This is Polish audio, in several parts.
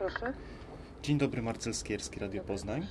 proszę. Dzień dobry, Marcel Skierski, Radio Poznań.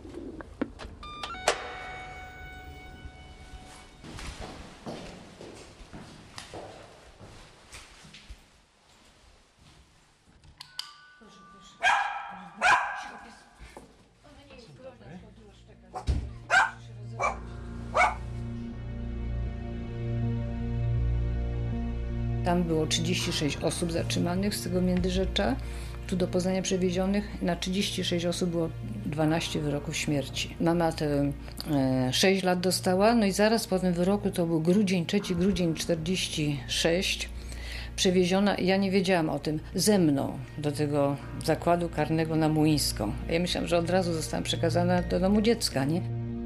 Tam było 36 osób zatrzymanych z tego Międzyrzecza, tu do Poznania przewiezionych. Na 36 osób było 12 wyroków śmierci. Mama te 6 lat dostała, no i zaraz po tym wyroku, to był grudzień, 3 grudzień 46, przewieziona, ja nie wiedziałam o tym, ze mną do tego zakładu karnego na Młyńską. Ja myślałam, że od razu zostałam przekazana do domu dziecka, nie?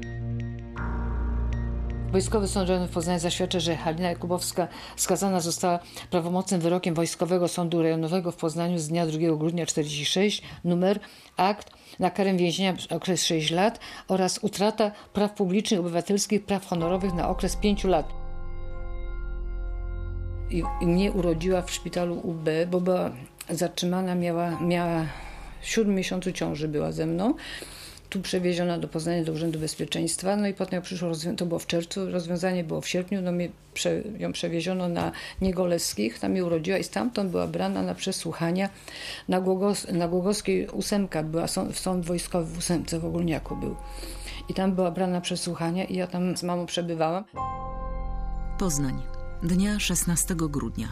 Wojskowy Sąd Rejonowy w Poznaniu zaświadcza, że Halina Jakubowska skazana została prawomocnym wyrokiem Wojskowego Sądu Rejonowego w Poznaniu z dnia 2 grudnia 1946, numer akt na karę więzienia przez okres 6 lat oraz utrata praw publicznych, obywatelskich, praw honorowych na okres 5 lat. I mnie urodziła w szpitalu UB, bo była zatrzymana, miała w 7 miesiącu ciąży była ze mną. Tu przewieziona do Poznania, do Urzędu Bezpieczeństwa, no i potem jak przyszło, to było w czerwcu, rozwiązanie było w sierpniu, no ją przewieziono na Niegoleskich, tam mnie urodziła i stamtąd była brana na przesłuchania na Głogowskiej 8, była sąd wojskowy w 8 w Ogólniaku był. I tam była brana na przesłuchania i ja tam z mamą przebywałam. Poznań, dnia 16 grudnia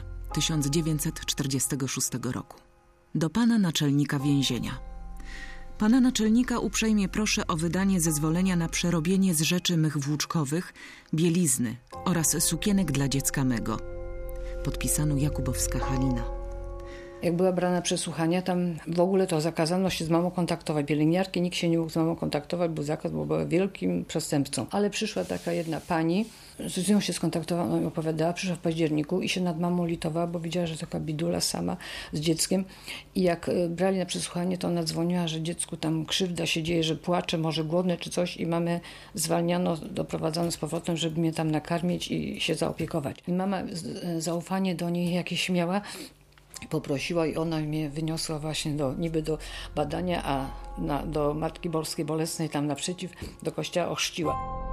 1946 roku. Do pana naczelnika więzienia. Pana naczelnika uprzejmie proszę o wydanie zezwolenia na przerobienie z rzeczy mych włóczkowych bielizny oraz sukienek dla dziecka mego. Podpisano Jakubowska Halina. Jak była brana przesłuchania, tam w ogóle to zakazano się z mamą kontaktować. Pielęgniarki, nikt się nie mógł z mamą kontaktować, był zakaz, bo była wielkim przestępcą. Ale przyszła taka jedna pani, z nią się skontaktowała, ona mi opowiadała, przyszła w październiku i się nad mamą litowała, bo widziała, że taka bidula sama z dzieckiem. I jak brali na przesłuchanie, to ona dzwoniła, że dziecku tam krzywda się dzieje, że płacze, może głodne czy coś i mamę zwalniano, doprowadzano z powrotem, żeby mnie tam nakarmić i się zaopiekować. I mama zaufanie do niej jakieś miała, poprosiła i ona mnie wyniosła właśnie niby do badania, a do Matki Boskiej Bolesnej tam naprzeciw, do kościoła ochrzciła.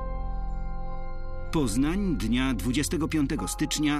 Poznań, dnia 25 stycznia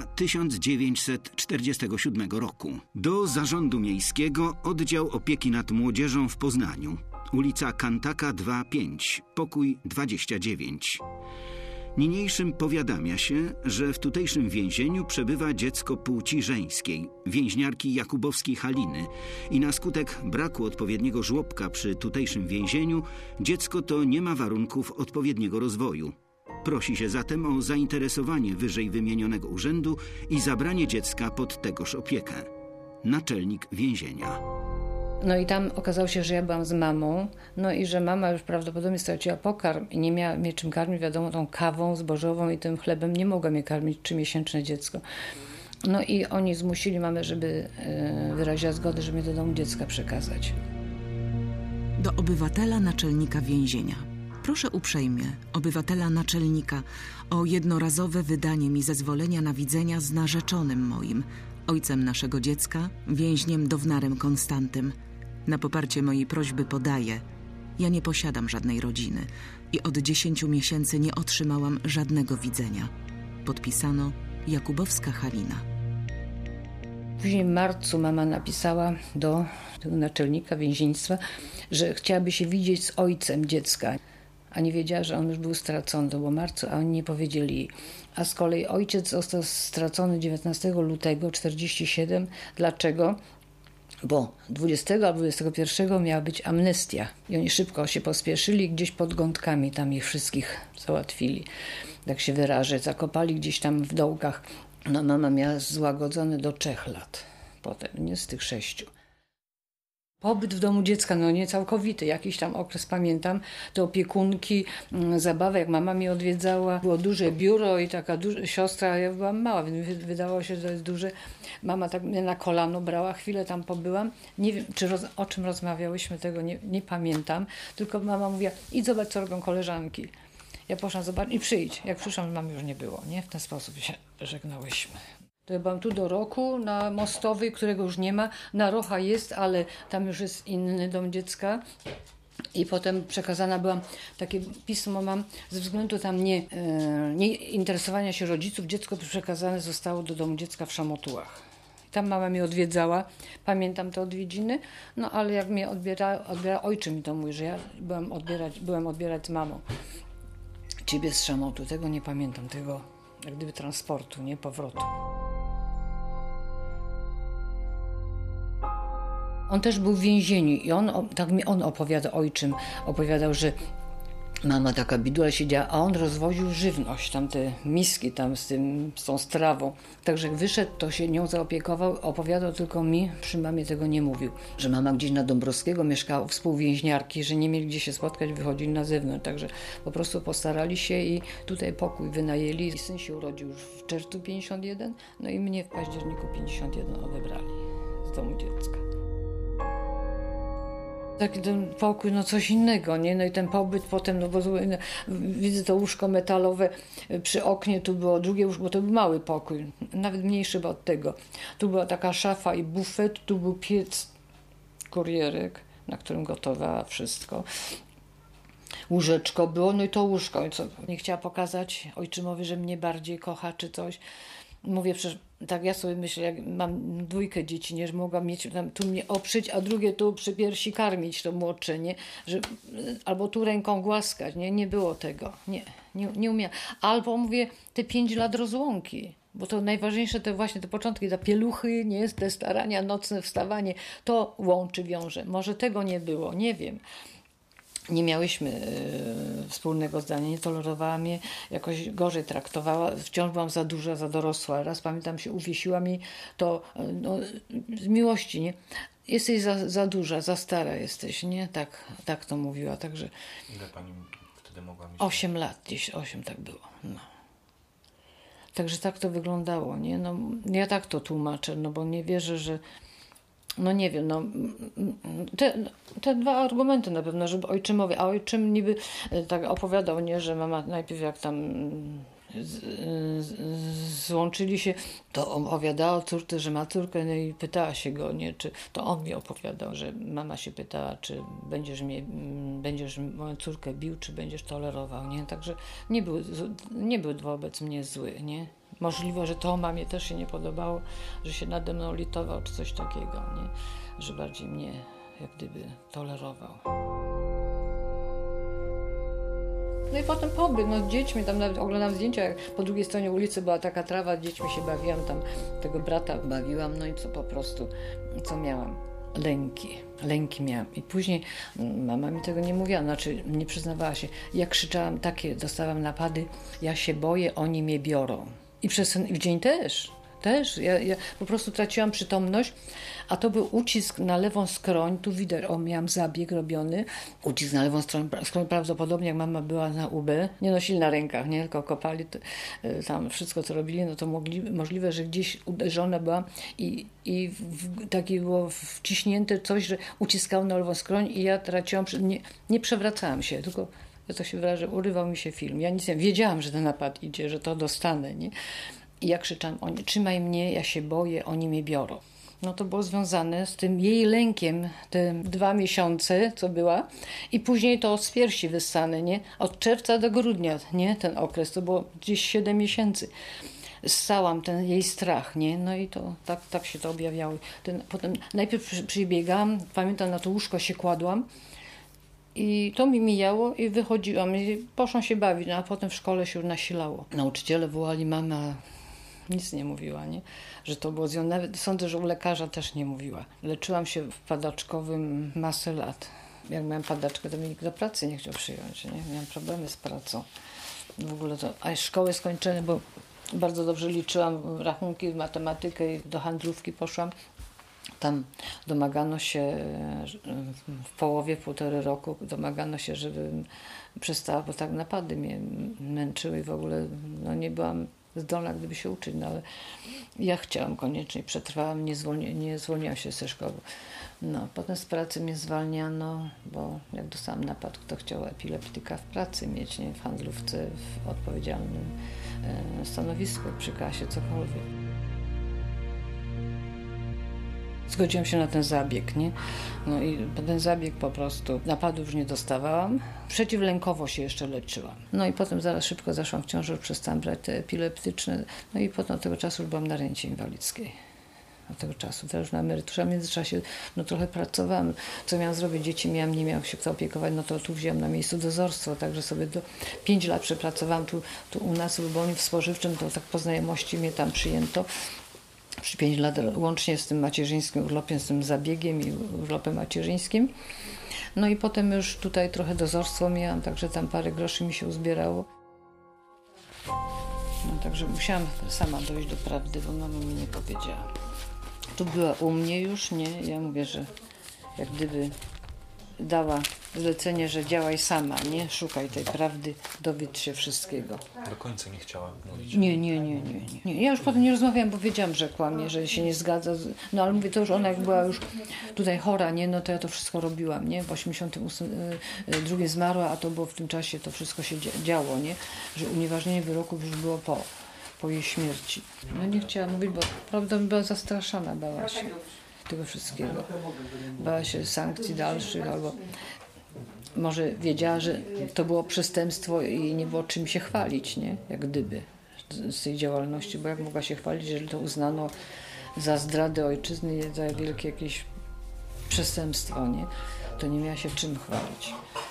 1947 roku. Do Zarządu Miejskiego, Oddział Opieki nad Młodzieżą w Poznaniu. Ulica Kantaka 2-5, pokój 29. Niniejszym powiadamia się, że w tutejszym więzieniu przebywa dziecko płci żeńskiej, więźniarki Jakubowskiej Haliny i na skutek braku odpowiedniego żłobka przy tutejszym więzieniu dziecko to nie ma warunków odpowiedniego rozwoju. Prosi się zatem o zainteresowanie wyżej wymienionego urzędu i zabranie dziecka pod tegoż opiekę. Naczelnik więzienia. No i tam okazało się, że ja byłam z mamą, no i że mama już prawdopodobnie straciła pokarm i nie miała mnie czym karmić, wiadomo, tą kawą zbożową i tym chlebem nie mogła mnie karmić 3-miesięczne dziecko. No i oni zmusili mamę, żeby wyraziła zgodę, żeby mnie do domu dziecka przekazać. Do obywatela naczelnika więzienia. Proszę uprzejmie, obywatela naczelnika, o jednorazowe wydanie mi zezwolenia na widzenia z narzeczonym moim, ojcem naszego dziecka, więźniem Downarem Konstantym. Na poparcie mojej prośby podaję: ja nie posiadam żadnej rodziny i od 10 miesięcy nie otrzymałam żadnego widzenia. Podpisano Jakubowska Halina. Później w marcu mama napisała do tego naczelnika więziennictwa, że chciałaby się widzieć z ojcem dziecka, a nie wiedziała, że on już był stracony, to było marcu, a oni nie powiedzieli jej. A z kolei ojciec został stracony 19 lutego 1947. Dlaczego? Bo 20 albo 21 miała być amnestia i oni szybko się pospieszyli, gdzieś pod Gątkami tam ich wszystkich załatwili, tak się wyrażę, zakopali gdzieś tam w dołkach. No mama miała złagodzone do 3 lat potem, nie z tych 6. Pobyt w domu dziecka, no nie całkowity, jakiś tam okres pamiętam, te opiekunki, zabawa, jak mama mnie odwiedzała, było duże biuro i taka siostra, ja byłam mała, więc wydawało się, że to jest duże. Mama tak mnie na kolano brała, chwilę tam pobyłam, nie wiem, o czym rozmawiałyśmy, tego nie pamiętam, tylko mama mówiła: idź zobacz, co robią koleżanki. Ja poszłam zobaczyć i przyjdź. Jak przyszłam, mam już nie było, nie? W ten sposób się żegnałyśmy. To ja byłam tu do roku na Mostowej, którego już nie ma. Na Rocha jest, ale tam już jest inny dom dziecka. I potem przekazana byłam, takie pismo mam, ze względu tam nie interesowania się rodziców, dziecko przekazane zostało do domu dziecka w Szamotułach. Tam mama mnie odwiedzała, pamiętam te odwiedziny, no ale jak mnie odbiera ojcze mi to mówi, że ja byłem odbierać z mamą ciebie z Szamotu, tego nie pamiętam, tego jak gdyby transportu, nie powrotu. On też był w więzieniu i tak mi on opowiadał, że mama taka bidula siedziała, a on rozwoził żywność, tam te miski tam z tą strawą. Także jak wyszedł, to się nią zaopiekował, opowiadał tylko mi, przy mamie tego nie mówił. Że mama gdzieś na Dąbrowskiego mieszkała u współwięźniarki, że nie mieli gdzie się spotkać, wychodzili na zewnątrz. Także po prostu postarali się i tutaj pokój wynajęli. I syn się urodził już w czerwcu 51, no i mnie w październiku 51 odebrali z domu dziecka. Taki ten pokój, no coś innego, nie? No i ten pobyt potem, no bo widzę to łóżko metalowe przy oknie, tu było drugie łóżko, bo to był mały pokój, nawet mniejszy od tego. Tu była taka szafa i bufet, tu był piec kurierek, na którym gotowała wszystko. Łóżeczko było, no i to łóżko. I co? Nie chciała pokazać ojczymowi, że mnie bardziej kocha czy coś. Mówię, przecież tak ja sobie myślę, jak mam 2 dzieci, nie, że mogłam mieć tam, tu mnie oprzeć, a drugie tu przy piersi karmić, to młodsze, nie, że, albo tu ręką głaskać, nie było tego, nie umiałam. Albo mówię, te 5 lat rozłąki, bo to najważniejsze to właśnie te początki, te pieluchy, nie, te starania, nocne wstawanie, to łączy, wiąże. Może tego nie było, nie wiem. Nie miałyśmy wspólnego zdania, nie tolerowała mnie, jakoś gorzej traktowała, wciąż byłam za duża, za dorosła. Raz pamiętam się uwiesiła mi to no, z miłości, nie? Jesteś za duża, za stara jesteś, nie? Tak to mówiła, także... Ile pani wtedy mogła mieć? 8 lat, gdzieś 8 tak było, no. Także tak to wyglądało, nie? No, ja tak to tłumaczę, no bo nie wierzę, że... No nie wiem, no te 2 argumenty na pewno, żeby ojczymowie, a ojczym niby tak opowiadał, nie, że mama najpierw jak tam złączyli się, to opowiadała córce, że ma córkę, no i pytała się go, nie, czy to on mi opowiadał, że mama się pytała, czy będziesz moją córkę bił, czy będziesz tolerował, nie, także nie był wobec mnie zły, nie. Możliwe, że to mamie też się nie podobało, że się nade mną litował, czy coś takiego, nie? Że bardziej mnie jak gdyby tolerował. No i potem pobyt, no z dziećmi, tam nawet oglądam zdjęcia, jak po drugiej stronie ulicy była taka trawa, z dziećmi się bawiłam, tam tego brata bawiłam, no i co po prostu, co miałam? Lęki miałam. I później mama mi tego nie mówiła, znaczy nie przyznawała się. Jak krzyczałam, takie dostałam napady, ja się boję, oni mnie biorą. I przez ten dzień też. Ja po prostu traciłam przytomność, a to był ucisk na lewą skroń, tu widać, miałam zabieg robiony, ucisk na lewą skroń, prawdopodobnie jak mama była na UB, nie nosili na rękach, nie, tylko kopali tam wszystko, co robili, no to możliwe, że gdzieś uderzona była i takie było wciśnięte coś, że uciskało na lewą skroń i ja traciłam, nie przewracałam się, tylko ja to się wyrażę, urywał mi się film. Ja nic nie wiedziałam, że ten napad idzie, że to dostanę, nie? I ja krzyczałam, trzymaj mnie, ja się boję, oni mnie biorą. No to było związane z tym jej lękiem, te 2 miesiące, co była, i później to z piersi wyssane, nie? Od czerwca do grudnia, nie? Ten okres, to było gdzieś 7 miesięcy. Ssałam ten jej strach, nie? No i to tak się to objawiało. Potem najpierw przybiegałam, pamiętam, na to łóżko się kładłam, i to mi mijało i wychodziłam i poszłam się bawić, no, a potem w szkole się już nasilało. Nauczyciele wołali, mama nic nie mówiła, nie? Że to było z nią, nawet sądzę, że u lekarza też nie mówiła. Leczyłam się w padaczkowym masę lat. Jak miałam padaczkę, to mnie nikt do pracy nie chciał przyjąć, nie? Miałam problemy z pracą. W ogóle to, a szkołę skończyłam, bo bardzo dobrze liczyłam rachunki, matematykę i do handlówki poszłam. Tam domagano się w połowie, 1,5 roku, domagano się, żebym przestała, bo tak napady mnie męczyły i w ogóle no, nie byłam zdolna, gdyby się uczyć, no ale ja chciałam koniecznie, przetrwałam, nie zwolniłam się ze szkoły. No, potem z pracy mnie zwalniano, bo jak dostałam napad, kto chciał epileptyka w pracy mieć, nie, w handlówce, w odpowiedzialnym stanowisku, przy kasie, cokolwiek. zgodziłam się na ten zabieg, nie? No i ten zabieg po prostu, napadów już nie dostawałam. Przeciwlękowo się jeszcze leczyłam. No i potem zaraz szybko zaszłam w ciążę, przestałam brać te epileptyczne. No i potem od tego czasu już byłam na rencie inwalidzkiej. Od tego czasu, teraz już na emeryturze, a w międzyczasie trochę pracowałam. Co miałam zrobić? Dzieci miałam, nie miałam się kto opiekować, no to tu wzięłam na miejscu dozorstwo, także sobie 5 lat przepracowałam tu u nas w Luboniu w spożywczym, to tak po znajomości mnie tam przyjęto. 5 lat łącznie z tym macierzyńskim urlopem, z tym zabiegiem i urlopem macierzyńskim. No i potem już tutaj trochę dozorstwo miałam, także tam parę groszy mi się uzbierało. No także musiałam sama dojść do prawdy, bo mama mi nie powiedziała. Tu była u mnie już, nie? Ja mówię, że jak gdyby dała zlecenie, że działaj sama, nie? Szukaj tej prawdy, dowiedz się wszystkiego. Do końca nie chciała mówić. Nie. Ja już potem nie rozmawiałam, bo wiedziałam, że kłamie, że się nie zgadza. No ale mówię, to już ona jak była już tutaj chora, nie? No to ja to wszystko robiłam, nie? W 1982 zmarła, a to było w tym czasie, to wszystko się działo, nie? Że unieważnienie wyroków już było po jej śmierci. No nie chciałam mówić, bo prawda była zastraszana, bała się tego wszystkiego. Bała się sankcji dalszych, albo może wiedziała, że to było przestępstwo i nie było czym się chwalić, nie? Jak gdyby z tej działalności, bo jak mogła się chwalić, jeżeli to uznano za zdradę ojczyzny, za wielkie jakieś przestępstwo, nie? To nie miała się czym chwalić.